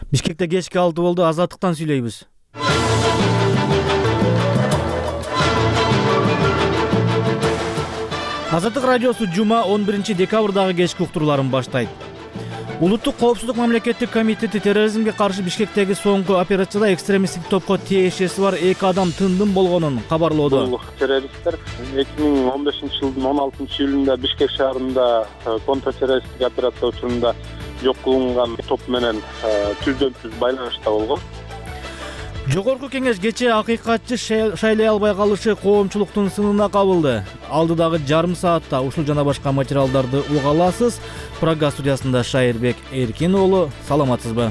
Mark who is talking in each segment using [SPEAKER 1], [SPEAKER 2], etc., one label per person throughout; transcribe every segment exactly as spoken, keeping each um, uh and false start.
[SPEAKER 1] Бишкекте кечки алты болду. Азаттыктан сүйлөйбүз. Азаттык радиосу жума он биринчи декабрдагы кечки уктурууларын баштайт. Улуттук коопсуздук мамлекеттик комитети терроризмге каршы Бишкектеги соңку операцияда экстремисттик топко тиешеси бар эки адам тындым болгонун кабарлоодо.
[SPEAKER 2] Бул террористтер эки миң он бешинчи жылдын он алтынчы июлунда Бишкек шаарында контртеррористтик операция учурунда жок кылынган топ менен түздөн түз байланышта болгон.
[SPEAKER 1] Жогорку кеңеш кечээ акыйкатчы шайлай албай калышы коомчулуктун сынына кабылды. Алдыдагы жарым саатта ушул жана башка материалдарды уга аласыз. Прага студиясында Шайырбек Эркин уулу, саламатсызбы?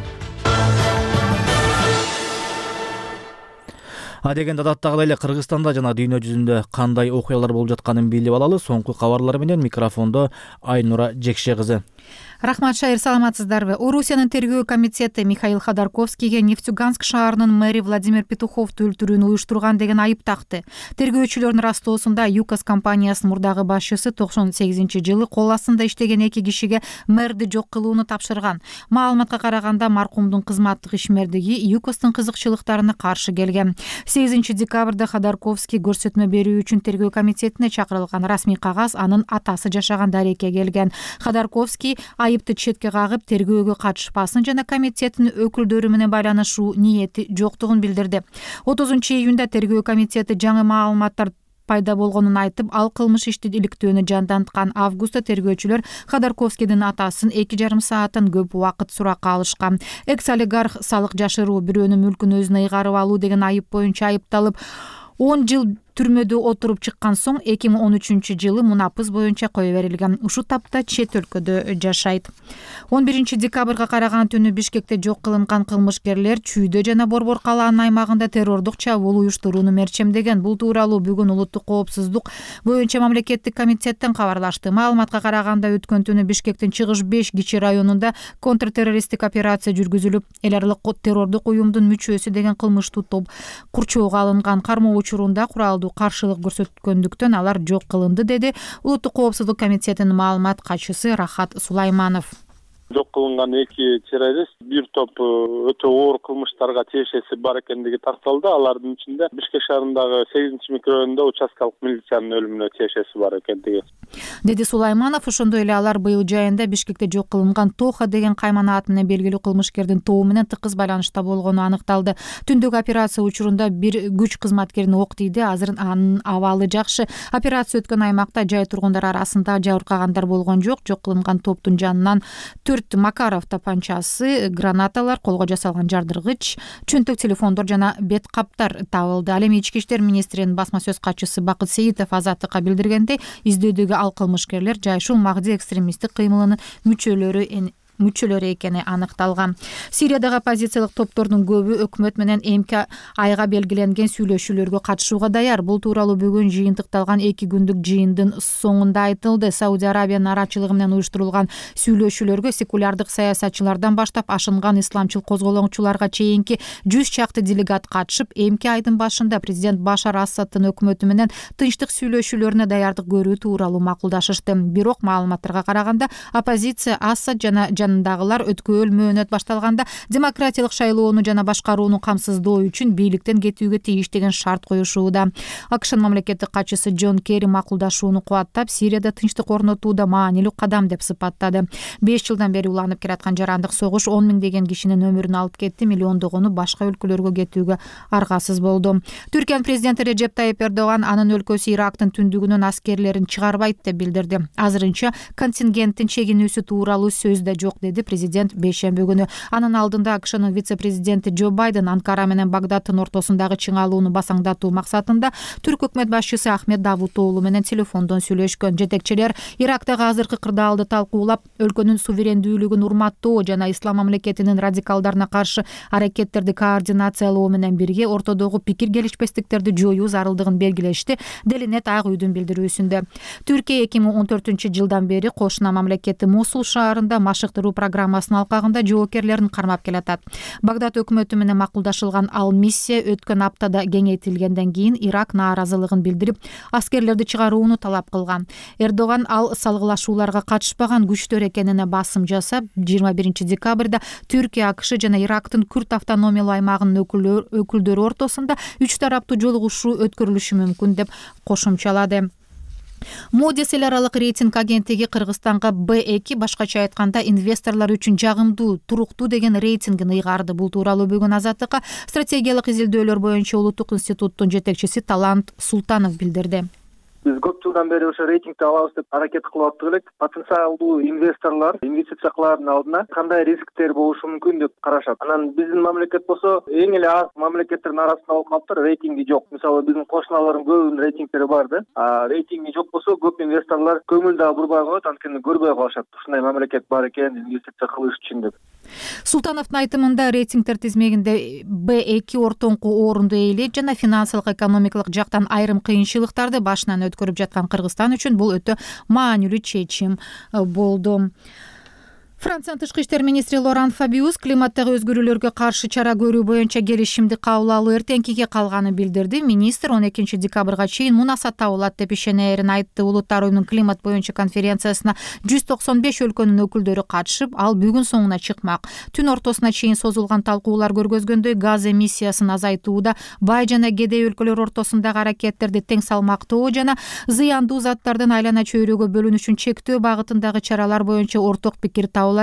[SPEAKER 1] Адегенде адаттагыдай эле Кыргызстанда жана дүйнө жүзүндө кандай окуялар болуп жатканын билип алалы. Соңку кабарлар менен микрофондо Айнура Жекше кызы.
[SPEAKER 3] Рахмат, Шайыр, саламатсыздарбы? Орусиянын тергөө комитети Михаил Ходорковскийге Нефтьюганск шаарынын мэри Владимир Петуховду өлтүрүүнү уюштурган деген айып такты. Тергөөчүлөрдүн растоосунда ЮКОС компаниясынын мурдагы башчысы токсон сегизинчи жылы кол астында иштеген эки кишиге мэрди жок кылууну тапшырган. Маалыматка караганда маркумдун кызматтык ишмердиги ЮКОСтун кызыкчылыктарына каршы келген. сегизинчи декабрда Ходорковский көрсөтмө берүү үчүн тергөө комитетине чакырылган. Расмий кагаз анын атасы жашаган дарекке келген. Ходорковский айыпты четке кагып, тергөөгө катышпасын жана комитеттин өкүлдөрү менен байланышуу ниети жоктугун билдирди. отузунчу июнда тергөө комитети жаңы маалыматтар пайда болгонун айтып, ал кылмыш ишти иликтөөнү жанданткан. Августта тергөөчүлөр Ходорковскийдин атасын эки жарым сааттан көп убакыт суракка алышкан. Экс-олигарх салык жашыруу, бирөөнүн мүлкүн өзүнө ыйгарып алуу деген айып боюнча айыпталып, он жыл түрмөдө отуруп чыккан соң эки миң он үчүнчү жылы мунапыз боюнча кое берилген. Ушул тапта чет өлкөдө жашайт. он биринчи декабрга караган түнү Бишкекте жок кылынган кылмышкерлер Чүйдө жана Борбор калаанын аймагында террордук чабуул уюштурууну мерчемдеген. Бул тууралуу бүгүн улуттук коопсуздук боюнча мамлекеттик комитеттен кабарлашты. Маалыматка караганда өткөн түнү Бишкектин чыгыш беш кичи районунда контртеррористтик операция жүргүзүлүп, эл аралык террордук уюмдун мүчөсү деген кылмыштуу топ курчоого алынган. Кармоо учурунда куралдуу каршылык көрсөткөндүктөн алар жок кылынды, деди улуттук коопсуздук комитетинин маалымат катчысы Рахат Сулайманов.
[SPEAKER 2] Жок кылынган эки террорист бир топ өтө оор кылмыштарга тиешеси бар экендиги такталды. Алардын ичинде Бишкек шаарындагы сегизинчи микрорайондо участкалык милициянын өлүмүнө тиешеси бар экендиги,
[SPEAKER 3] деди Сулайманов. Ошондой эле алар быйыл жайында Бишкекте жок кылынган Тоха деген каймана менен белгилүү кылмышкердин тобу менен тыкыз байланышта болгону аныкталды. Түндүк операция учурунда бир күч кызматкерин ок тийди. Азыр анын абалы жакшы. Операция өткөн аймакта жай тургундар арасында жабыркагандар болгон жок. Жок кылынган топтун жанынан төрт Макаров тапанчасы, гранаталар, колго жасалган жардыргыч, чөнтөк телефондор жана бет каптар табылды. Ал эми ички иштер министринин басма сөз катчысы Бакыт Сейитов Азаттыкка билдиргендей, издөөдөгү ал кылмышкерлер Жайшул Магди экстремисттик кыймылынын мүчөлөрү мүчөлөрү экени аныкталган. Сириядагы оппозициялык топтордун көбү өкмөт менен эмки айга белгиленген сүйлөшүүлөргө катышууга даяр. Бул тууралуу бүгүн жыйынтыкталган эки күндүк жыйындын соңунда айтылды. Сауди Арабиянын арачылыгы менен уюштурулган сүйлөшүүлөргө секулярдык саясатчылардан баштап ашынган исламчыл козголоңчуларга чейинки жүз чакты делегат катышып, эмки айдын башында президент Башар Асадтын өкмөтү менен тынчтык сүйлөшүүлөрүнө даярдык көрүү тууралуу макулдашышты. Бирок маалыматтарга караганда оппозиция Асад жана жанындагылар өткөл мөөнөт башталганда демократиялык шайлоону жана башкарууну камсыздоо үчүн бийликтен кетүүгө тийиш деген шарт коюшууда. АКШнын мамлекеттик катчысы Джон Керри макулдашууну кубаттап, Сирияда тынчтык орнотууда маанилүү кадам деп сыпаттады. беш жылдан бери уланып келаткан жарандык согуш он миңдеген кишинин өмүрүн алып кетти, миллиондогону башка өлкөлөргө кетүүгө аргасыз болду. Түркиянын президенти Режеп Тайип Эрдоган анын өлкөсү Ирактын түндүгүнөн аскерлерин чыгарбайт деп билдирди. Азырынча контингенттин чегинүүсү тууралуу сөз да жок, деди президент бейшемби күнү. Анын алдында АКШнын вице-президенти Джо Байден Анкара менен Багдадтын ортосундагы чыңалууну басаңдатуу максатында түрк өкмөт башчысы Ахмед Давутоглу менен телефондон сүйлөшкөн. Жетекчилер Ирактагы азыркы кырдаалды талкуулап, өлкөнүн суверендүүлүгүн урматтоо жана ислам мамлекетинин радикалдарына каршы аракеттерди координациялоо менен бирге ортодогу пикир келишпестиктерди жоюу зарылдыгын белгилешти, делинет Ак үйдүн билдирүүсүндө. Түркия эки миң он төртүнчү жылдан бери кошуна мамлекети Мосул шаарында машыктыруу чыгаруу программасынын алкагында жоокерлерин кармап келатат. Багдад өкмөтү менен макулдашылган ал миссия өткөн аптада кеңейтилгенден кийин Ирак нааразылыгын билдирип, аскерлерди чыгарууну талап кылган. Эрдоган ал салгылашууларга катышпаган күчтөр экенине басым жасап, жыйырма биринчи декабрда Түркия, АКШ жана Ирактын Күрд автономиялуу аймагынын өкүлдөрү ортосунда үч тараптуу жолугушуу өткөрүлүшү мүмкүн деп кошумчалады. Moody's эл аралык рейтинг агенттиги Кыргызстанга Б эки, башкача айтканда инвесторлор үчүн жагымдуу, туруктуу деген рейтингин ыйгарды. Бул тууралуу бүгүн Азаттыкка стратегиялык изилдөөлөр боюнча Улуттук институттун жетекчиси Талант Султанов билдирди.
[SPEAKER 4] Биз көп жылдан бери ошо рейтингди алабыз деп аракет кылып аттык элек. Потенциалдуу инвесторлор инвестиция кылаардын алдына кандай рисктер болушу мүмкүн деп карашат. Анан биздин мамлекет болсо эң эле аз мамлекеттердин арасында болуп калыптыр, рейтинги жок. Мисалы биздин кошуналардын көбүнүн рейтингтери бар да. А рейтинги жок болсо көп инвесторлор көңүл да бурбай коет, анткени көрбөй калышат. Ушундай мамлекет бар экен, инвестиция кылыш үчүн деп.
[SPEAKER 3] Султановдун айтымында рейтингтер тизмегинде Б эки ортоңку орунду ээлейт жана финансылык экономикалык жактан айрым кыйынчылыктарды башынан өткөрүп жаткан Кыргызстан үчүн бул өтө маанилүү чечим болду. Франциянын тышкы иштер министри Лоран Фабиус климаттагы өзгөрүүлөргө каршы чара көрүү боюнча келишимди кабыл алуу эртеңкиге калганын билдирди. Министр он экинчи декабрга чейин мунасат табылат деп ишенерин айтты. Улуттар уюмунун климат боюнча конференциясына жүз токсон беш өлкөнүн өкүлдөрү катышып, ал бүгүн соңуна чыкмак. Түн ортосуна чейин созулган талкуулар көргөзгөндөй, газ эмиссиясын азайтууда бай жана кедей өлкөлөр ортосундагы аракеттерди тең салмактоо жана зыяндуу заттардын айлана чөйрөгө бөлүнүшүн чектөө багытындагы чаралар боюнча орток пикир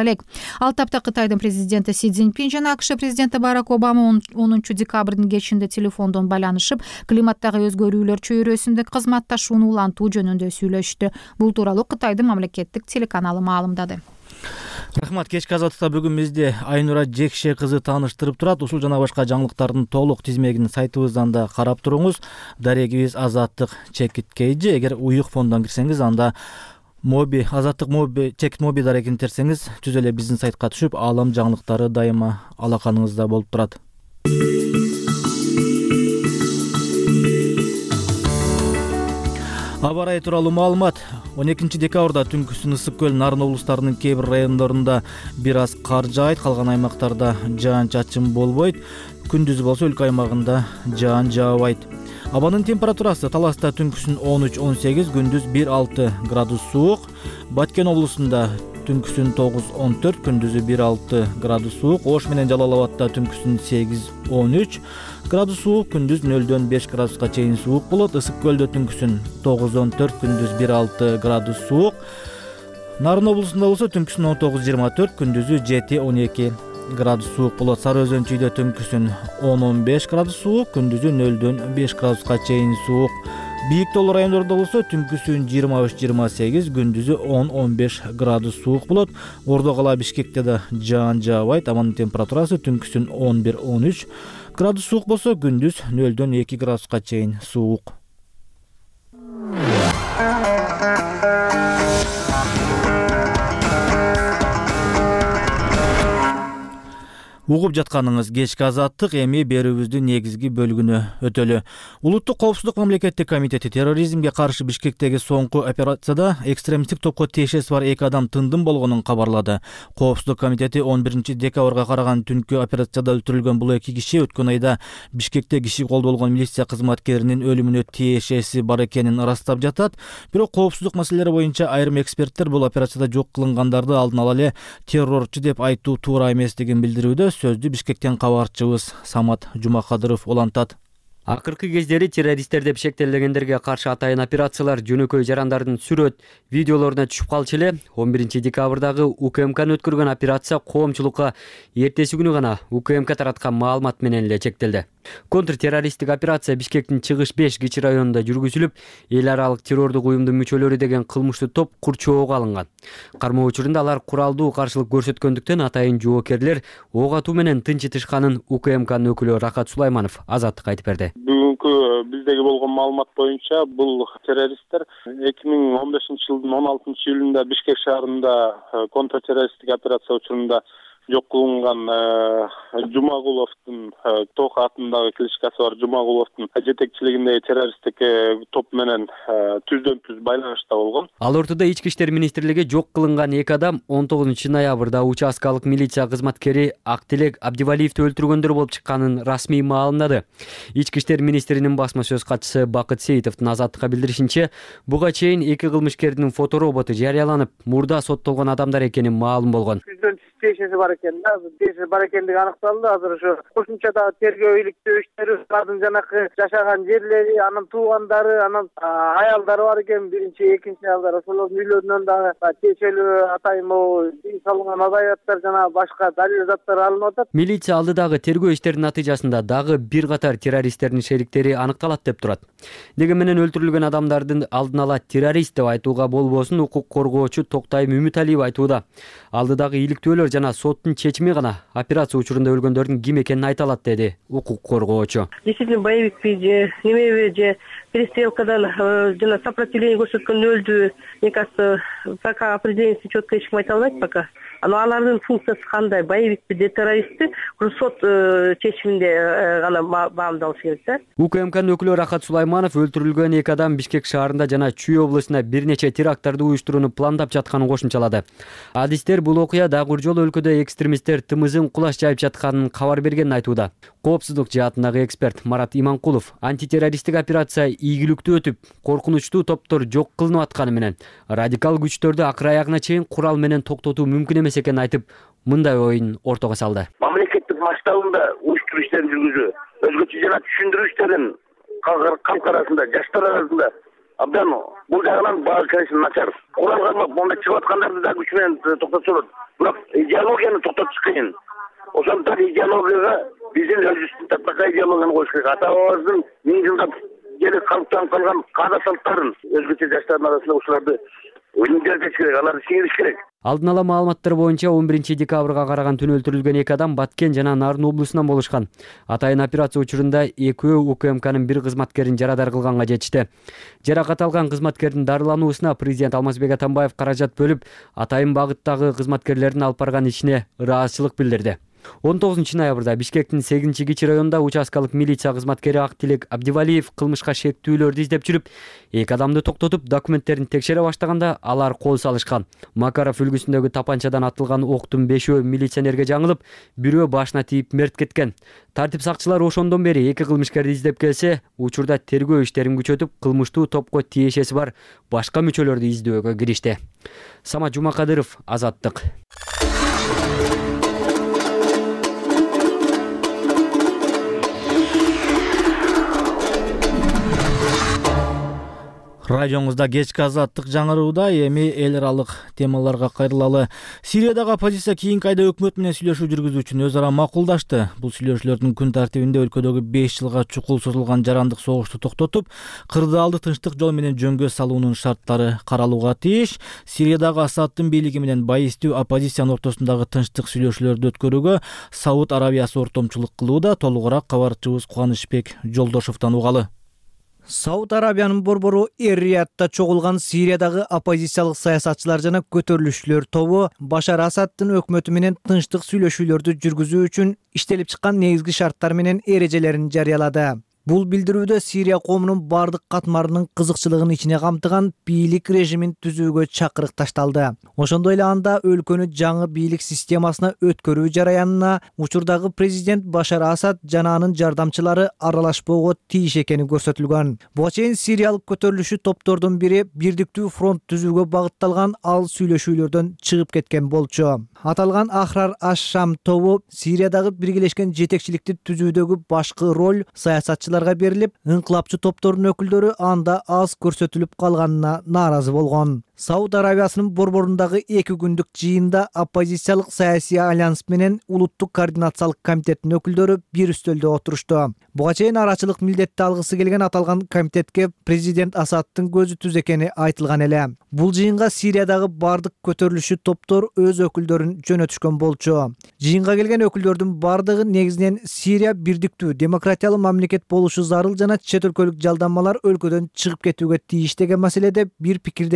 [SPEAKER 3] Ал тапта Кытайдын президенти Си Цзиньпин жана АКШ президенти Барак Обама онунчу декабрдын кечинде телефондон байланышып, климаттагы өзгөрүүлөр чөйрөсүндө кызматташууну улантуу жөнүндө сүйлөштү. Бул тууралуу Кытайдын мамлекеттик телеканалы маалымдады.
[SPEAKER 1] Рахмат. Кечки Азаттыкта бүгүн бизди Айнура Жекше кызы тааныштырып турат. Ушул жана башка жаңылыктардын толук тизмегин сайтыбыздан да карап туруңуз. Дарегибиз Азаттык чекит кейджи. Эгер уюк фондон кирсеңиз, анда Моби, Азаттык Моби, чекит Моби дарегин терсеңиз, түз эле биздин сайтка түшүп, аалам жаңылыктары дайыма алаканыңызда болуп турат. Аба ырайы тууралуу маалымат. он экинчи декабрда түнкүсүн Ысык көл, Нарын облустарынын кээ бир райондорунда бир аз кар жаайт, калган аймактарда жаан-чачын болбойт. Күндүз болсо өлкө аймагында жаан жаабайт. Абанын температурасы Таласта түнкүсүн он үч он сегиз, күндүз бир алты градус суук. Баткен облусунда түнкүсүн тогуз он төрт, күндүзү бир алты градус суук. Ош менен Жалал Абадта түнкүсүн сегиз он үч градус суук, күндүз нөлдөн беш градуска чейин суук болот. Ысык көлдө түнкүсүн тогуз он төрт, күндүз бир алты градус суук. Нарын облусунда болсо түнкүсүн он тогуз жыйырма төрт, күндүзү жети он эки градус суук болот. Сары Өзөн чүйдө түнкүсүн он он беш градус суук, күндүзү нөлдөн беш градуска чейин суук. Бийик тоолуу райондордо болсо түнкүсүн жыйырма үч жыйырма сегиз, күндүзү он он беш градус суук болот. Ордо кала Бишкекте да жаан жаабайт. Абанын температурасы түнкүсүн он бир он үч градус суук болсо, күндүз нөлдөн эки градуска чейин суук. Угуп жатканыңыз кечки Азаттык, эми берүүбүздүн негизги бөлүгүнө өтөлү. Улуттук коопсуздук мамлекеттик комитети терроризмге каршы Бишкектеги соңку операцияда экстремисттик топко тиешеси бар эки адам тындым болгонун кабарлады. Коопсуздук комитети он биринчи декабрга караган түнкү операцияда өлтүрүлгөн бул эки киши өткөн айда Бишкекте киши колдолгон милиция кызматкеринин өлүмүнө тиешеси бар экенин ырастап жатат. Бирок коопсуздук маселелери боюнча айрым эксперттер бул операцияда жок кылынгандарды алдын ала эле террорчу деп айтуу туура эместигин билдирүүдө. Сөздү Бишкектен кабарчыбыз Самат Жумакадыров улантат.
[SPEAKER 5] Акыркы кездери террористтер деп шектелгендерге каршы атайын операциялар жөнөкөй жарандардын сүрөт, видеолоруна түшүп калчу эле. он биринчи декабрдагы УКМКны өткөргөн операция коомчулукка эртеси күнү гана УКМК тараткан маалымат менен эле чектелди. Контртеррористтик операция Бишкектин чыгыш беш кичи районунда жүргүзүлүп, эл аралык террордук уюмдун мүчөлөрү деген кылмыштуу топ курчоого алынган. Кармоо учурунда алар куралдуу каршылык көрсөткөндүктөн атайын жоокерлер ок атуу менен тынчытышканын УКМКнын өкүлү Рахат Сулайманов Азаттыкка айтып берди.
[SPEAKER 2] Бүгүнкү биздеги болгон маалымат боюнча бул террористтер эки миң он бешинчи жылдын он алтынчы июлунда Бишкек шаарында контртеррористтик операция учурунда жок кылынган Жумагуловдун Тоха атындагы кличкасы бар Жумагуловдун жетекчилигиндеги террористтик топ менен түздөн түз байланышта болгон.
[SPEAKER 5] Ал ортодо Ички иштер министрлиги жок кылынган эки адам он тогузунчу ноябрда участкалык милиция кызматкери Актилек Абдивалиевди өлтүргөндөр болуп чыкканын расмий маалымдады. Ички иштер министринин басма сөз катчысы Бакыт Сейитовдун Азаттыкка билдиришинче, буга чейин эки кылмышкердин фотороботу жарыяланып, мурда соттолгон адамдар экени маалым болгон.
[SPEAKER 6] Тиешеси бар экен да, тиешеси бар экендиги аныкталды. Азыр ошо кошумча да тергөө иликтөө иштери, алардын жанакы жашаган жерлери, анын туугандары, анын аялдары бар экен, биринчи, экинчи аялдар, ошолордун үйлөрүнөн дагы тиешелүү атайын үй салынган адаяттар жана башка далил заттар алынып атат.
[SPEAKER 5] Милиция алдыдагы тергөө иштеринин натыйжасында дагы бир катар террористтердин шериктери аныкталат деп турат. Деге менен өлтүрүлгөн адамдардын алдын ала террорист деп айтууга болбосун укук коргоочу Токтайым Үмүталиев айтууда. Алдыдагы иликтөөлөр жана соттун чечими гана операция учурунда өлгөндөрдүн ким экенин айта алат, деди укук коргоочу.
[SPEAKER 6] Действительно боевикпи же немеби же перестрелкадан жана сопротивление көрсөткөн өлдү. Мне кажется, пока определенности четко эч ким айта албайт пока. Но алардын функциясы кандай? Боевикпи же террористти сот чечиминде гана баамдалыш керек да.
[SPEAKER 5] УКМКнын өкүлү Рахат Сулайманов өлтүрүлгөн эки адам Бишкек шаарында жана Чүй облусунда бир нече теракттарды уюштурууну пландап жатканын кошумчалады. Адистер бул окуя дагы жолу өлкөдө экстремисттер тымызын кулаш жайып жатканын кабар бергенин айтууда. Коопсуздук жаатындагы эксперт Марат Иманкулов антитеррористтик операция ийгиликтүү өтүп, коркунучтуу топтор жок кылынып атканы менен радикал күчтөрдү акыр аягына чейин курал менен токтотуу мүмкүн эмес экенин айтып, мындай оюн ортого салды.
[SPEAKER 7] Мамлекеттик масштабында уюштуруу иштерин жүргүзүү, өзгөчө жана түшүндүрүү иштерин калк арасында, жаштар арасында абдан бул жагынан баары конечно начар. Курал кармап монда чыгып аткандарды да күч менен токтотсо болот. Бирок идеологияны токтотуш кыйын. Ошондон идеологияга биздин өзүбүздүн татбакай идеологияны коюш керек. Ата бабабыздын миң жылдап келип калыптанып калган каада салттарын өзгөчө жаштардын арасында ушуларды өндүрүш керек, аларды сиңириш керек.
[SPEAKER 5] Алдын ала маалыматтар боюнча он биринчи декабрга караган түнү өлтүрүлгөн эки адам Баткен жана Нарын облусунан болушкан. Атайын операция учурунда экөө УКМКнын бир кызматкерин жарадар кылганга жетишти. Жаракат алган кызматкердин дарылануусуна президент Алмазбек Атамбаев каражат бөлүп, атайын багыттагы кызматкерлердин алып барган ишине ыраазычылык билдирди. он тогузунчу ноябрда Бишкектин сегизинчи кичи районунда участкалык милиция кызматкери Актилек Абдивалиев кылмышка шектүүлөрдү издеп жүрүп, эки адамды токтотуп, документтерин текшере баштаганда алар кол салышкан. Макаров үлгүсүндөгү тапанчадан атылган октун бешөө милиционерге жаңылып, бирөө башына тийип мерт кеткен. Тартип сакчылары ошондон бери эки кылмышкерди издеп келсе, учурда тергөө иштерин күчөтүп, кылмыштуу топко тиешеси бар башка мүчөлөрдү издөөгө киришти. Самат Жумакадыров, Азаттык.
[SPEAKER 1] Радиоңузда кечки Азаттык жаңырууда, эми эл аралык темаларга кайрылалы. Сириядагы оппозиция кийинки айда өкмөт менен сүйлөшүү жүргүзүү үчүн өз ара макулдашты. Бул сүйлөшүүлөрдүн күн тартибинде өлкөдөгү беш жылга чукул созулган жарандык согушту токтотуп, кырдаалды тынчтык жол менен жөнгө салуунун шарттары каралууга тийиш. Сириядагы Асаддын бийлиги менен байистүү оппозициянын ортосундагы тынчтык сүйлөшүүлөрдү өткөрүүгө Сауд Арабиясы ортомчулук кылууда. Толугураак кабарчыбыз Кубанычбек Жолдошовдон угалы.
[SPEAKER 8] Сауд Арабиянын борбору Эр-Риядда чогулган Сириядагы оппозициялык саясатчылар жана көтөрүлүшчүлөр тобу Башар Асаддын өкмөтү менен тынчтык сүйлөшүүлөрдү жүргүзүү үчүн иштелип чыккан негизги шарттар менен эрежелерин жарыялады. Бул билдирүүдө Сирия коомунун бардык катмарынын кызыкчылыгын ичине камтыган бийлик режимин түзүүгө чакырык ташталды. Ошондой эле анда өлкөнү жаңы бийлик системасына өткөрүү жараянына учурдагы президент Башар Асад жана анын жардамчылары аралашпоого тийиш экени көрсөтүлгөн. Буга чейин сириялык көтөрүлүшчү топтордун бири бирдиктүү фронт түзүүгө багытталган ал сүйлөшүүлөрдөн чыгып кеткен болчу. Аталган Ахрар аш-Шам тобу Сириядагы биргелешкен жетекчиликти түзүүдөгү башкы роль саясатчыларга берилип, ыңкылапчы топтордун өкүлдөрү анда аз көрсөтүлүп калганына нааразы болгон. Сауд Арабиясынын борборундагы эки күндүк жыйында оппозициялык саясий альянс менен улуттук координациялык комитеттин өкүлдөрү бир үстөлдө отурушту. Буга чейин арачылык милдетти алгысы келген аталган комитетке президент Асаддын көзү түз экени айтылган эле. Бул жыйынга Сириядагы бардык көтөрүлүшчү топтор өз өкүлдөрүн жөнөтүшкөн болчу. Жыйынга келген өкүлдөрдүн бардыгы негизинен Сирия бирдиктүү демократиялуу мамлекет болушу зарыл жана чет өлкөлүк жалданмалар өлкөдөн чыгып кетүүгө тийиш деген маселеде бир пикирде экени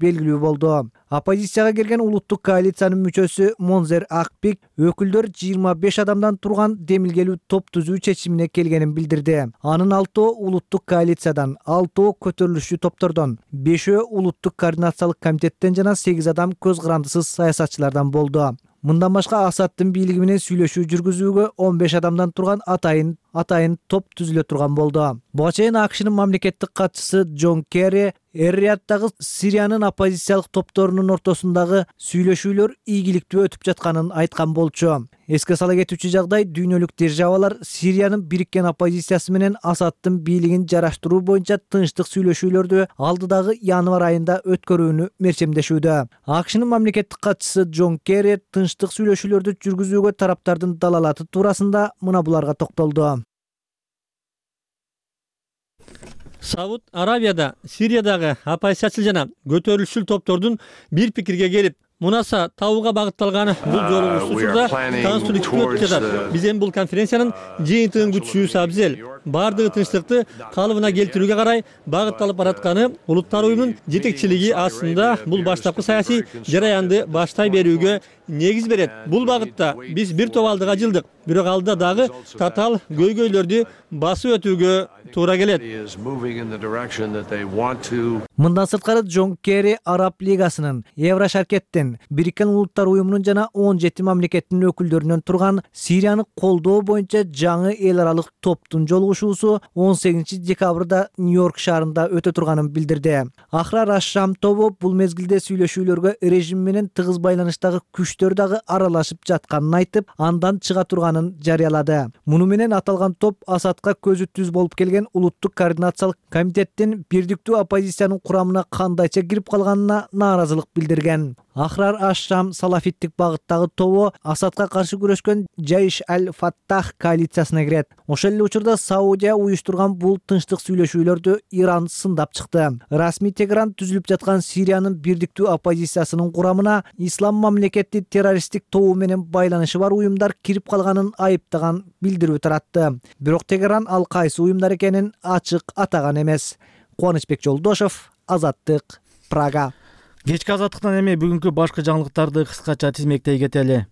[SPEAKER 8] белгилүү болду. Оппозицияга кирген улуттук коалициянын мүчөсү Монзер Акбек өкүлдөр жыйырма беш адамдан турган демилгелүү топ түзүү чечимине келгенин билдирди. Анын алтоо улуттук коалициядан, алтоо көтөрүлүшчү топтордон, бешөө улуттук координациялык комитеттен жана сегиз адам көз карандысыз саясатчылардан болду. Мындан башка Асадтын бийлиги менен сүйлөшүү жүргүзүүгө он беш адамдан турган атайын атайын топ түзүлө турган болду. Буга чейин АКШнын мамлекеттик катчысы Джон Керри Эр-Рияттагы Сириянын оппозициялык топторунун ортосундагы сүйлөшүүлөр ийгиликтүү өтүп жатканын айткан болчу. Эске сала кетүүчү жагдай, дүйнөлүк державалар Сириянын бириккен оппозициясы менен Асадтын бийлигин жараштыруу боюнча тынчтык сүйлөшүүлөрдү алдыдагы январь айында өткөрүүнү мерчемдешүүдө. АКШнын мамлекеттик катчысы Джон Керри тынчтык сүйлөшүүлөрдү жүргүзүүгө тараптардын далалаты туурасында мына буларга токтолду.
[SPEAKER 9] Сауд Арабияда Сириядагы оппозициячыл жана көтөрүлүшчүл топтордун бир пикирге келип, мунаса табууга багытталган бул жолугушуу учурда конструктивдүү өтүп жатат. Биз эми бул конференциянын жыйынтыгын күтүшүбүз абзел. Бардыгы тынчтыкты калыбына келтирүүгө карай багытталып баратканы улуттар уюмунун жетекчилиги астында бул баштапкы саясий жараянды баштай берүүгө негиз берет. Бул багытта биз бир топ алдыга жылдык, бирок алдыда дагы татаал көйгөйлөрдү басып өтүүгө туура келет.
[SPEAKER 8] Мындан сырткары Джон Керри Араб лигасынын, Еврошаркеттин, Бириккен Улуттар уюмунун жана он жети мамлекеттин өкүлдөрүнөн турган Сирияны колдоо боюнча жаңы эл аралык топтун жолугушуусу он сегизинчи декабрда Нью-Йорк шаарында өтө турганын билдирди. Ахрар аш-Шам тобу бул мезгилде сүйлөшүүлөргө режим менен тыгыз байланыштагы күчтөр дагы аралашып жатканын айтып, андан чыга турганын жарыялады. Муну менен аталган топ Асадка көзү түз болуп келген улуттук координациялык комитеттин бирдиктүү оппозициянын курамына кандайча кирип калганына нааразылык билдирген. Ахрар аш-Шам салафиттик багыттагы тобу Асадка каршы күрөшкөн Жайш аль-Фаттах коалициясына кирет. Ошол эле учурда Саудия уюштурган бул тынчтык сүйлөшүүлөрдү Иран сындап чыкты. Расмий Тегеран түзүлүп жаткан Сириянын бирдиктүү оппозициясынын курамына ислам мамлекети террористтик тобу менен байланышы бар уюмдар кирип калганын айыптаган билдирүү таратты. Бирок Тегеран ал кайсы уюмдар экенин ачык атаган эмес. Кубанычбек Жолдошов, Азаттык, Прага.
[SPEAKER 1] Кечки Азаттыктан эми бүгүнкү башкы жаңылыктарды кыскача тизмектей кетели.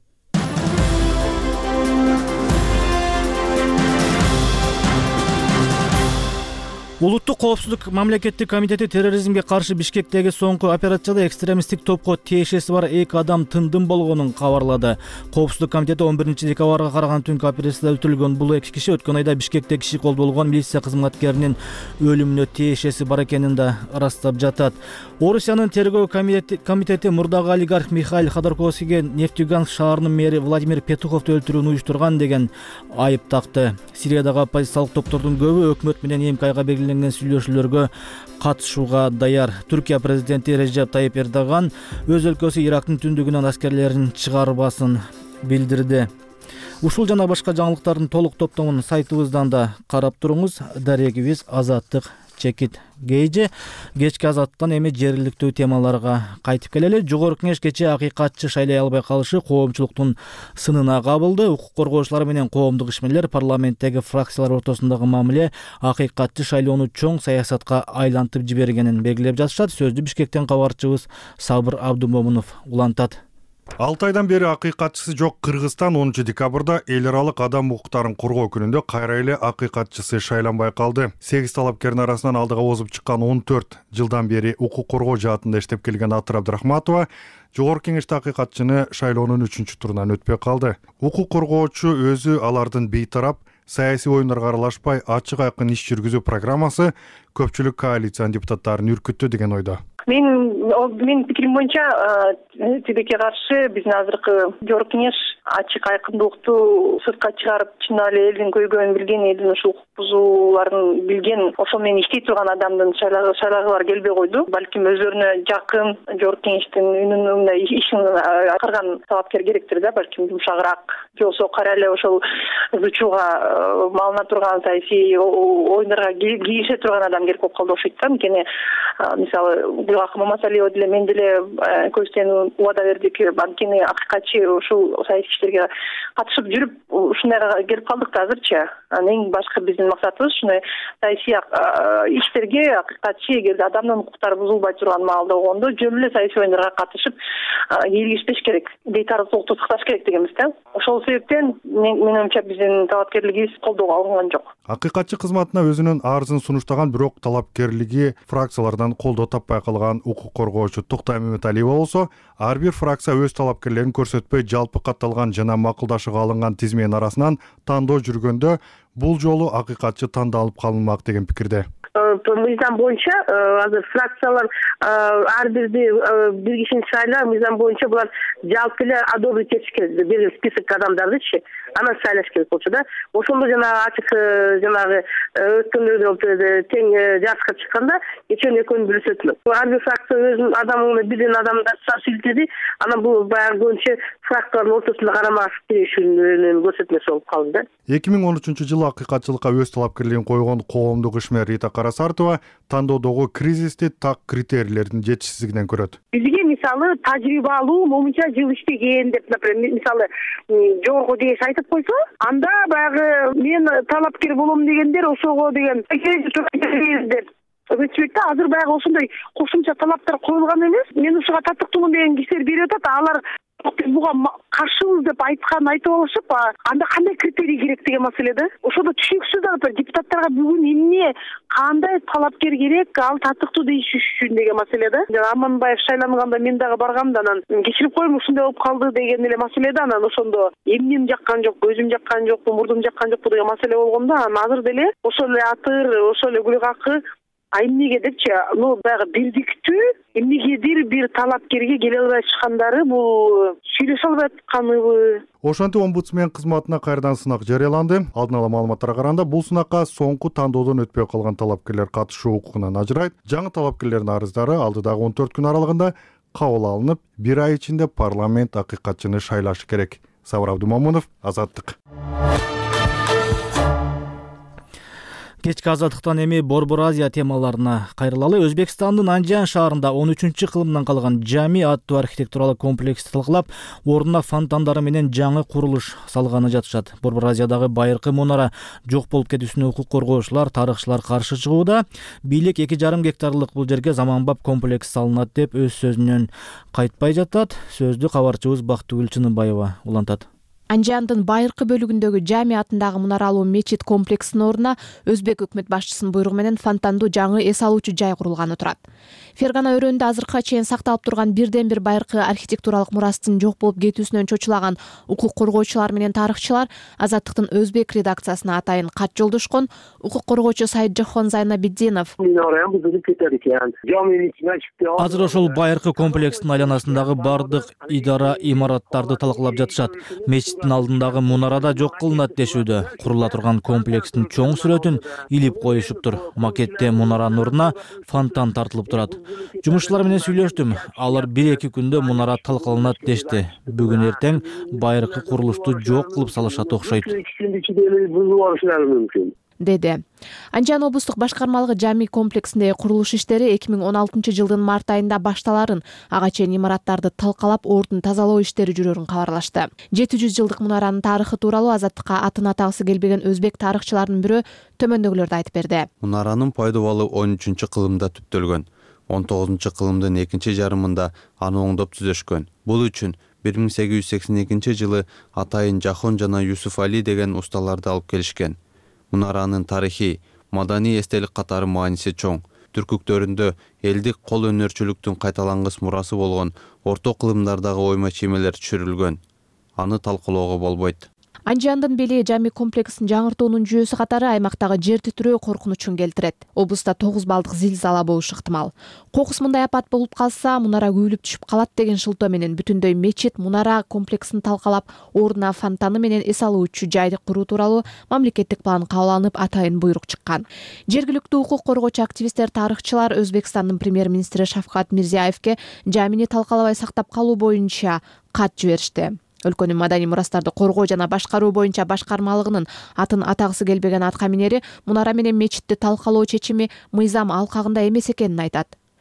[SPEAKER 1] Улуттук коопсуздук мамлекеттик комитети терроризмге каршы Бишкектеги соңку операцияда экстремисттик топко тиешеси бар эки адам тындым болгонун кабарлады. Коопсуздук комитети он биринчи декабрга караган түнкү операцияда өлтүрүлгөн бул эки киши өткөн айда Бишкекте киши колдо болгон милиция кызматкеринин өлүмүнө тиешеси бар экенин да ырастап жатат. Орусиянын тергөө комитети, комитети мурдагы олигарх Михаил Ходорковскийге Нефтьюганск шаарынын мэри Владимир Петуховду өлтүрүүнү уюштурган деген айып такты. Сириядагы оппозициялык топтордун көбү өкмөт менен эмкайга белгиленген сүйлөшүүлөргө катышууга даяр. Түркия президенти Режеп Тайип Эрдоган өз өлкөсү Ирактын түндүгүнөн аскерлерин чыгарбасын билдирди. Ушул жана башка жаңылыктардын толук топтомун сайтыбыздан да карап туруңуз. Дарегибиз Азаттык чекит гейже. Кечки Азаттыктан эми жергиликтүү темаларга кайтып келели. Жогорку Кеңеш кечээ акыйкатчы шайлай албай калышы коомчулуктун сынына кабылды. Укук коргоочулар менен коомдук ишмерлер парламенттеги фракциялар ортосундагы мамиле акыйкатчы шайлоону чоң саясатка айлантып жибергенин белгилеп жатышат. Сөздү Бишкектен кабарчыбыз Сабыр Абдумомунов улантат.
[SPEAKER 10] алты айдан бери акыйкатчысы жок Кыргызстан онунчу декабрда эл аралык адам укуктарын коргоо күнүндө кайра эле акыйкатчысы шайланбай калды. сегиз талапкердин арасынан алдыга озуп чыккан он төрт жылдан бери укук коргоо жаатында иштеп келген Атыр Абдрахматова Жогорку Кеңеште акыйкатчыны шайлоонун үчүнчү турунан өтпөй калды. Укук коргоочу өзү алардын бейтарап, саясий оюндарга аралашпай ачык айкын иш жүргүзүү программасы көпчүлүк коалициянын депутаттарын үркүттү деген ойдо.
[SPEAKER 11] Мен менин пикирим боюнча тилекке каршы биздин азыркы Жогорку Кеңеш ачык айкындуулукту сыртка чыгарып, чындап эле элдин көйгөйүн билген, элдин ушул укук бузууларын билген, ошол менен иштей турган адамдын шайлагылары келбей койду. Балким өзлөрүнө жакын Жогорку Кеңештин үнүнүн ишин акырган талапкер керектир да, балким жумшагыраак, же болбосо кара эле ошол зычууга малына турган саясий оюндарга кирише турган адам керек болуп калды окшойт да. Анткени мисалы Мамасалиева деле мен деле көбүнчө убада бердик. Анткени акыйкатчы ушул саясий иштерге катышып жүрүп ушундайга келип калдык да азырчы. Анан эң башкы биздин максатыбыз ушундай саясий иштерге акыйкатчы, эгерде адамдын укуктары бузулбай турган маалда болгондо жөн эле саясий оюндарга катышып эргишпеш керек, бейтараптуулукту сакташ керек дегенбиз да. Ошол себептен менин оюмча биздин талапкерлигибиз колдоого алынган жок.
[SPEAKER 10] Акыйкатчы кызматына өзүнүн арызын сунуштаган, бирок талапкерлиги фракциялардан колдоо таппай калган укук коргоочу Токтай Меметалиева болсо, ар бир фракция өз талапкерлерин көрсөтпөй жалпы катталган жана макулдашууга алынган тизменин арасынан тандоо жүргөндө бул жолу акыйкатчы тандалып калынмак деген пикирде.
[SPEAKER 11] Мыйзам боюнча азыр фракциялар ар бирди бир кишини шайлап, мыйзам боюнча булар жалпы эле одобрить этиш керек, бир список адамдардычы, анан шайлаш керек болчу да. Ошондо жана ачык жанагы өткөндө тең жарышка чыкканда эчөөнү экөөнү бөлүшөтүлөт. Ар бир фракция өзүнүн адамын бирден адамдар силтеди, анан бул баягы боюнча фракциялардын ортосунда карама тирешүүнүн көрсөтмөсү болуп калды да.
[SPEAKER 10] эки миң он үчүнчү жылы акыйкатчылыкка өз талапкерлигин койгон коомдук ишмер Рита Карасартова тандоодогу кризисти так критерийлердин жетишсиздигинен көрөт.
[SPEAKER 12] Бизге мисалы тажрыйба алуу момунча жыл иштеген деп, например, мисалы жогорку дээш айтып койсо, анда баягы мен талапкер болом дегендер ошого деген деп өтүбөттө азыр баягы ошондой кошумча талаптар коюлган эмес. Мен ушуга татыктуумун деген кишилер берип атат, алар буга каршыбыз деп айткан айтып алышып, анда кандай критерий керек деген маселе да. Ошондо түшүнүксүз да депутаттарга бүгүн эмне кандай талапкер керек, ал татыктуу дейиш үчүн деген маселе да. Аманбаев шайланганда мен дагы баргам да, анан кечирип коюм ушундай болуп калды деген эле маселе да. Анан ошондо эмнем жаккан жок, көзүм жаккан жокпу, мурдум жаккан жокпу деген маселе болгондо, анан азыр деле ошол эле атыр, ошол эле гүл акы, а эмнеге депчи, ну баягы бирдиктүү, эмнегедир бир талапкерге келе албай чыккандары бул сүйлөшө албай атканыбы.
[SPEAKER 10] Ошентип омбудсмен кызматына кайрадан сынак жарыяланды. Алдын ала маалыматтарга караганда, бул сынакка соңку тандоодон өтпөй калган талапкерлер катышуу укугунан ажырайт. Жаңы талапкерлердин арыздары алдыдагы он төрт күн аралыгында кабыл алынып, бир ай ичинде парламент акыйкатчыны шайлашы керек. Сабыр Абдумомунов, Азаттык.
[SPEAKER 1] Кечки азаттыктан эми Борбор Азия темаларына кайрылалы. Өзбекстандын Анжан шаарында он үчүнчү кылымдан калган Жами аттуу архитектуралык комплексти талкалап, ордуна фонтандары менен жаңы курулуш салганы жатышат. Борбор Азиядагы байыркы мунара жок болуп кетүүсүнө укук коргоочулар, тарыхчылар каршы чыгууда. Бийлик эки жарым гектарлык бул жерге заманбап комплекс салынат деп өз сөзүнөн кайтпай жатат. Сөздү кабарчыбыз Бактыгүл Чыныбаева улантат.
[SPEAKER 3] Анжандын байыркы бөлүгүндөгү Жами атындагы мунаралуу мечит комплексинин ордуна өзбек өкмөт башчысынын буйругу менен фонтандуу жаңы эс алуучу жай курулганы турат. Фергана өрөөнүндө азыркыга чейин сакталып турган бирден бир байыркы архитектуралык мурастын жок болуп кетүүсүнөн чочулаган укук коргоочулар менен тарыхчылар Азаттыктын өзбек редакциясына атайын кат жолдошкон. Укук коргоочу Сайытжахон Зайнабиддинов
[SPEAKER 1] азыр ошол байыркы комплекстин айланасындагы бардык идара имараттарды талкалап жатышат. Мечиттин алдындагы мунарада жок кылынат дешүүдө. Курула турган комплекстин чоң сүрөтүн илип коюшуптур. Макетте мунаранын ордуна фонтан тартылып турат. Жумушчулар менен сүйлөштүм. Алар бир-эки күндө мунара талкаланат дешти. Бүгүн эртең байыркы курулушту жок кылып салышат окшойт, деди. Анжан облустук башкармалыгы Жами комплексиндеги курулуш иштери эки миң он алтынчы жылдын март айында башталарын, ага чейин имараттарды талкалап, ордун тазалоо иштери жүрөрүн кабарлашты. жети жүз жылдык мунаранын тарыхы тууралуу Азаттыкка атын атагысы келбеген өзбек тарыхчыларынын бирөө төмөндөгүлөрдү айтып берди.
[SPEAKER 13] Мунаранын пайда болуу он үчүнчү кылымда түптөлгөн. он тогузунчу кылымдын экинчи жарымында аны оңдоп түзөшкөн. Бул үчүн бир миң сегиз жүз сексен экинчи жылы атайын Жахон жана Юсуф Али деген усталарды алып келишкен. Мунаранын тарыхый, маданий эстелик катары мааниси чоң. Түркүктөрүндө элдик кол өнөрчүлүктүн кайталангыс мурасы болгон орто кылымдардагы ойма чиймелер түшүрүлгөн. Аны талкалоого болбойт.
[SPEAKER 3] Анжандын бели Жами комплексин жаңыртуунун жүйөсү катары аймактагы жер титирөө коркунучун келтирет. Облуста тогуз балдык зилзала болушу ыктымал. Кокус мындай апат болуп калса, мунара күйүлүп түшүп калат деген шылтоо менен бүтүндөй мечит мунара комплексин талкалап, ордуна фонтаны менен эс алуучу жайды куруу тууралуу мамлекеттик план кабыл алынып, атайын буйрук чыккан. Жергиликтүү укук коргоочу активисттер, тарыхчылар Өзбекстандын премьер-министри Шавкат Мирзиёевке Жамини талкалабай сактап калуу боюнча кат жиберишти. Өлкөнүн маданий мурастарды коргоо жана башкаруу боюнча башкармалыгынын атын атагысы келбеген атка минери мунара менен мечитти талкалоо чечими мыйзам алкагында эмес экенин айтат.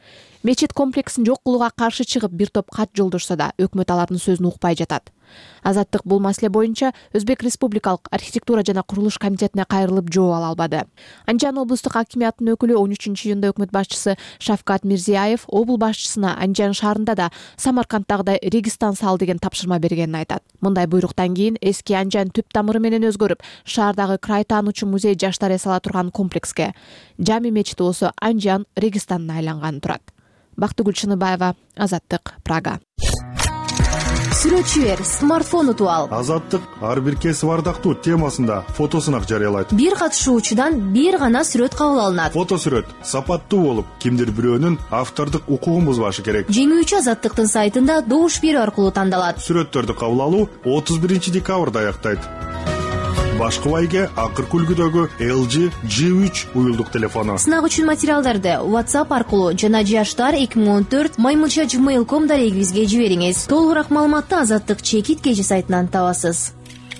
[SPEAKER 14] Мечит комплексин жок кылууга каршы чыгып бир топ кат жолдошсо да өкмөт алардын сөзүн укпай жатат. Азаттык бул маселе боюнча Өзбек Республикалык архитектура жана курулуш комитетине кайрылып жооп ала албады. Анжан облустук акимиятынын өкүлү он үчүнчү июнда өкмөт башчысы Шавкат Мирзияев облус башчысына Анжан шаарында да Самарканддагыдай Регистан сал деген тапшырма бергенин айтат. Мындай буйруктан кийин эски Анжан түп тамыры менен өзгөрүп, шаардагы край таануучу музей жаштар эс ала турган комплекске Жами мечити болсо Анжан Регистанына айланган турат. Бактыгүл Чыныбаева, Азаттык, Прага.
[SPEAKER 15] Сүрөтчү бер, смартфон утуп ал.
[SPEAKER 10] Азаттык ар бир кесип ардактуу темасында фотосунак жарыялайт.
[SPEAKER 15] Бир катышуучудан бир гана сүрөт кабыл алынат.
[SPEAKER 10] Фото сүрөт сапаттуу болуп, кимдир бирөөнүн автордук укугун бузбашы керек.
[SPEAKER 15] Жеңүүчү Азаттыктын сайтында добуш берүү аркылуу тандалат.
[SPEAKER 10] Сүрөттөрдү кабыл алуу отуз биринчи декабрда аяктайт. Башкы байге акыркы үлгүдөгү эл джи джи үч уюлдук телефону.
[SPEAKER 15] Сынак үчүн материалдарды WhatsApp аркылуу жана жаштар эки миң он төрт маймылча gmail точка ком дарегибизге жибериңиз. Толугураак маалыматты Азаттык чекит кежи сайтынан табасыз.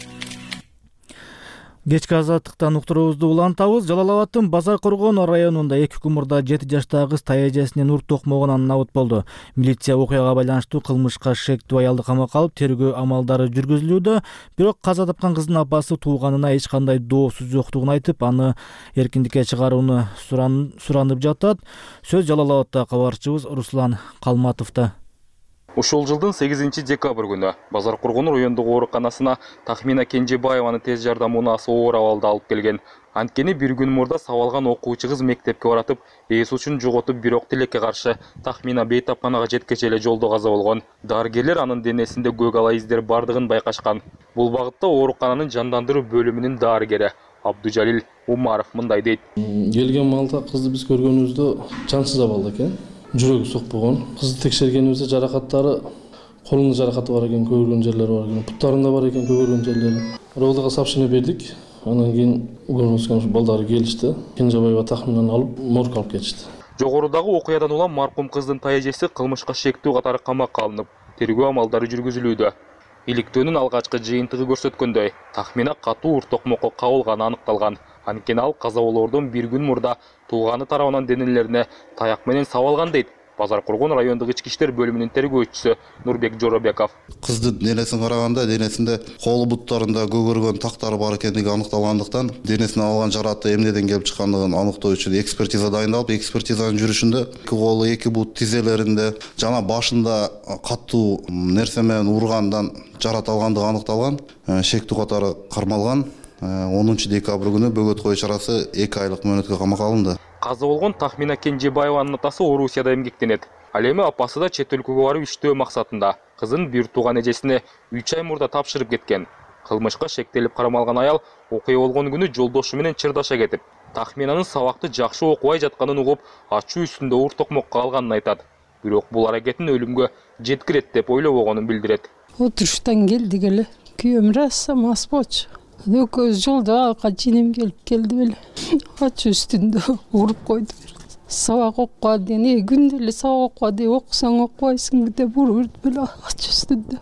[SPEAKER 1] Кечки Азаттыктан уктуруубузду улантабыз. Жалал Абаддын Базар Коргон районунда эки күн мурда жети жаштагы кыз тай эжесинен ур токмогунан набыт болду. Милиция окуяга байланыштуу кылмышка шектүү аялды камакка алып тергөө амалдары жүргүзүлүүдө. Бирок каза тапкан кыздын апасы тууганына эч кандай доосу жоктугун айтып, аны эркиндикке чыгарууну суранып жатат. Сөз Жалал Абадда кабарчыбыз Руслан Калматовдо.
[SPEAKER 16] Ушул жылдын сегизинчи декабрь күнү Базар Коргон райондук ооруканасына Тахмина Кенжебаеваны тез жардам унаасы оор абалда алып келген. Анткени бир күн мурда сабалган окуучу кыз мектепке баратып, эс учун жоготуп, бирок тилекке каршы Тахмина бейтапканага жеткече эле жолдо каза болгон. Дарыгерлер анын денесинде көк ала издер бардыгын байкашкан. Бул багытта оорукананын жандандыруу бөлүмүнүн дарыгери Абдужалил Умаров мындай дейт.
[SPEAKER 17] Келген маалда кызды биз көргөнүбүздө жансыз абалда экен. Жүрөгү сокпогон. Кызды текшергенибизде жаракаттары, колунда жаракаты бар экен, көгөргөн жерлери бар экен, буттарында бар экен көгөргөн жерлери. Ролдага сообщение бердик. Анан кийин көрүнүскөн балдары келишти. Кенжебаева Тахминаны алып моргка алып кетишти.
[SPEAKER 16] Жогорудагы окуядан улам маркум кыздын тай эжеси кылмышка шектүү катары камакка алынып, тергөө амалдары жүргүзүлүүдө. Иликтөөнүн алгачкы жыйынтыгы көрсөткөндөй, Тахмина катуу ур токмокко кабылганы аныкталган. Анткени ал каза болоордон бир күн мурда тууганы тарабынан денелерине таяк менен сабалган дейт Базар Коргон райондук ички иштер бөлүмүнүн тергөөчүсү Нурбек Жоробеков.
[SPEAKER 18] Кыздын денесин караганда денесинде кол буттарында көгөргөн тактары бар экендиги аныкталгандыктан, денесине алган жараты эмнеден келип чыккандыгын аныктоо үчүн экспертиза дайындалып, экспертизанын жүрүшүндө эки колу, эки бут тизелеринде жана башында катуу нерсе менен ургандан жарат алгандыгы аныкталган. Шектүү катары кармалган. онунчу декабрь күнү бөгөт кою чарасы эки айлык мөөнөткө камакка алынды.
[SPEAKER 16] Каза болгон Тахмина Кенжебаеванын атасы Орусияда эмгектенет. Ал эми апасы да чет өлкөгө барып иштөө максатында кызын бир тууган эжесине үч ай мурда тапшырып кеткен. Кылмышка шектелип кармалган аял окуя болгон күнү жолдошу менен чырдаша кетип, Тахминанын сабакты жакшы окубай жатканын угуп, ачуу үстүндө ур токмокко алганын айтат. Бирок бул аракетин өлүмгө жеткирет деп ойлобогонун билдирет.
[SPEAKER 19] Отуруштан келдик эле. Күйөөм раса мас болчу. Экөөбүз жолдо качинем келип келди беле. Ачуу үстүндө уруп койду. Сабак окуга дейин күндө эле сабак окуга дейин окусаң окубайсың деп уруп беле ачуу үстүндө.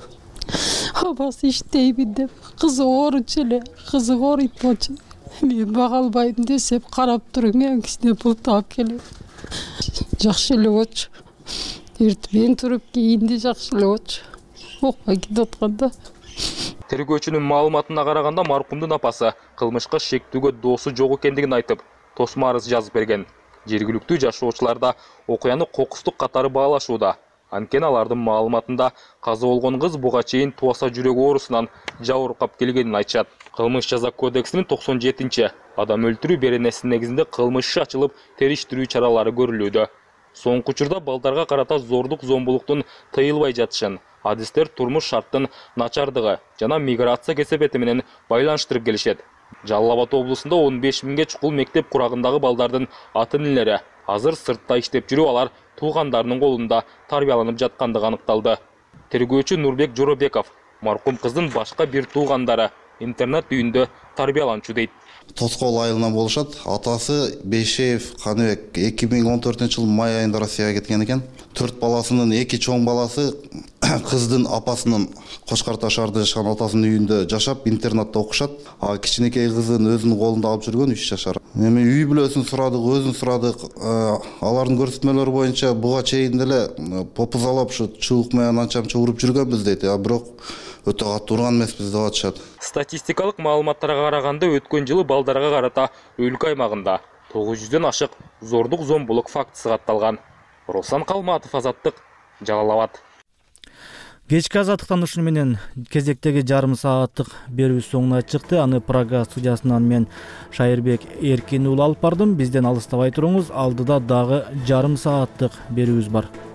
[SPEAKER 19] Апасы иштейбин деп, кызы ооручу эле, кызы ооруйт болчу. Мен бага албайм десеп карап туруп, мен кичине пул таап келем. Жакшы эле болчу. Эртең туруп кийинди жакшы эле болчу. Окуй кетип атканда.
[SPEAKER 16] Тергөөчүнүн маалыматына караганда маркумдун апасы кылмышка шектүүгө доосу жок экендигин айтып, тосма арыз жазып берген. Жергиликтүү жашоочулар да окуяны кокустук катары баалашууда. Анткени алардын маалыматында каза болгон кыз буга чейин туаса жүрөк оорусунан жабыркап келгенин айтышат. Кылмыш жаза кодексинин токсон жетинчи адам өлтүрүү беренеси негизинде кылмыш иши ачылып, териштирүү чаралары көрүлүүдө. Соңку учурда балдарга карата зордук зомбулуктун тыйылбай жатышын, адистер турмуш шарттын начардыгы жана миграция кесепети менен байланыштырып келишет. Жалал Абад облусунда он беш миңге чукул мектеп курагындагы балдардын ата-энелери азыр сыртта иштеп жүрүп, алар туугандарынын колунда тарбияланып жаткандыгы аныкталды. Тергөөчү Нурбек Жоробеков маркум кыздын башка бир туугандары интернет үйүндө тарбияланчу дейт.
[SPEAKER 18] Тоскоол айылынан болушат. Атасы Бейшеев Каныбек эки миң он төртүнчү жыл май айында Россияга кеткен экен. төрт баласынын эки чоң баласы кыздын апасынын Кошкар шаарда жашаган атасынын үйүндө жашап, интернатта окушат. А кичинекей кызын өзүнүн колунда алып жүргөн үч жашар. Эми үй бүлөсүн сурадык, өзүн сурадык. Алардын көрсөтмөлөрү боюнча буга чейин деле попузалап ушу чубук менен анча-мынча уруп жүргөнбүз дейт. А бирок өтө катуу урган эмеспиз деп атышат.
[SPEAKER 16] Статистикалык маалыматтарга караганда өткөн жылы балдарга карата өлкө аймагында тогуз жүздөн ашык зордук зомбулук фактысы катталган. Руслан Калматов, Азаттык, Жалал Абад.
[SPEAKER 1] Кечки азаттыктан ушуну менен кезектеги жарым сааттык берүүбүз соңуна чыкты. Аны Прага студиясынан мен Шайырбек Эркин уулу алып бардым. Бизден алыстабай туруңуз. Алдыда дагы жарым сааттык берүүбүз бар.